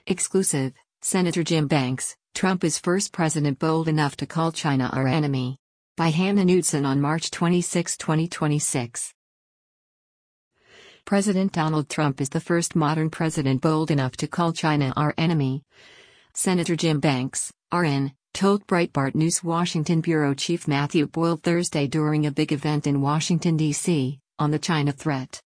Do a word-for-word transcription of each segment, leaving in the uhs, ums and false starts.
Exclusive, Senator Jim Banks, Trump is first president bold enough to call China our enemy. By Hannah Knudsen on March twenty-sixth, twenty twenty-six. President Donald Trump is the first modern president bold enough to call China our enemy. Senator Jim Banks, R N, told Breitbart News Washington bureau chief Matthew Boyle Thursday during a big event in Washington, D C, on the China threat.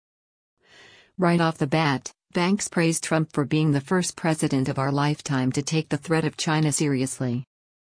Right off the bat, Banks praised Trump for being the first president of our lifetime to take the threat of China seriously.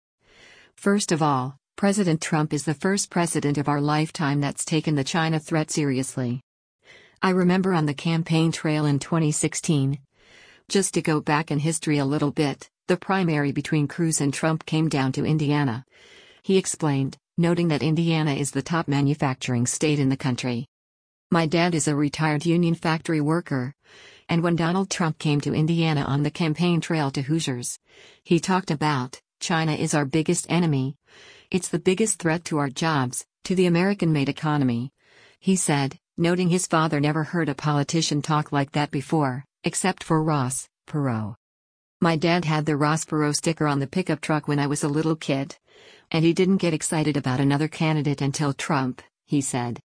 First of all, President Trump is the first president of our lifetime that's taken the China threat seriously. I remember on the campaign trail in twenty sixteen. Just to go back in history a little bit, the primary between Cruz and Trump came down to Indiana. He explained, noting that Indiana is the top manufacturing state in the country. My dad is a retired union factory worker. And when Donald Trump came to Indiana on the campaign trail to Hoosiers, he talked about, China is our biggest enemy. It's the biggest threat to our jobs, to the American-made economy. He said, noting his father never heard a politician talk like that before, except for Ross Perot. My dad had the Ross Perot sticker on the pickup truck when I was a little kid. And he didn't get excited about another candidate until Trump, he said.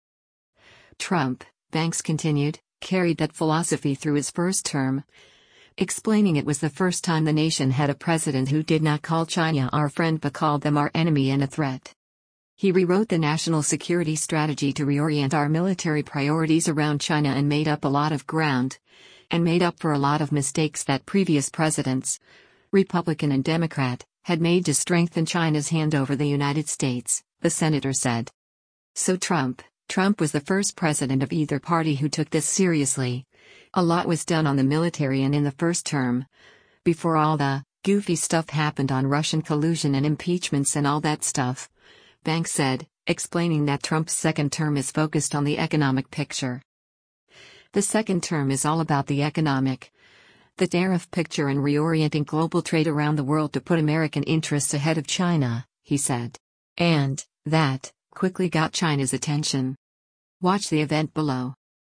Trump, Banks continued, carried that philosophy through his first term, explaining it was the first time the nation had a president who did not call China our friend but called them our enemy and a threat. He rewrote the national security strategy to reorient our military priorities around China and made up a lot of ground, and made up for a lot of mistakes that previous presidents, Republican and Democrat, had made to strengthen China's hand over the United States, the senator said. So Trump, Trump was the first president of either party who took this seriously. A lot was done on the military and in the first term. Before all the goofy stuff happened on Russian collusion and impeachments and all that stuff, Banks said, explaining that Trump's second term is focused on the economic picture. The second term is all about the economic, the tariff picture and reorienting global trade around the world to put American interests ahead of China, he said. And that quickly got China's attention. Watch the event below.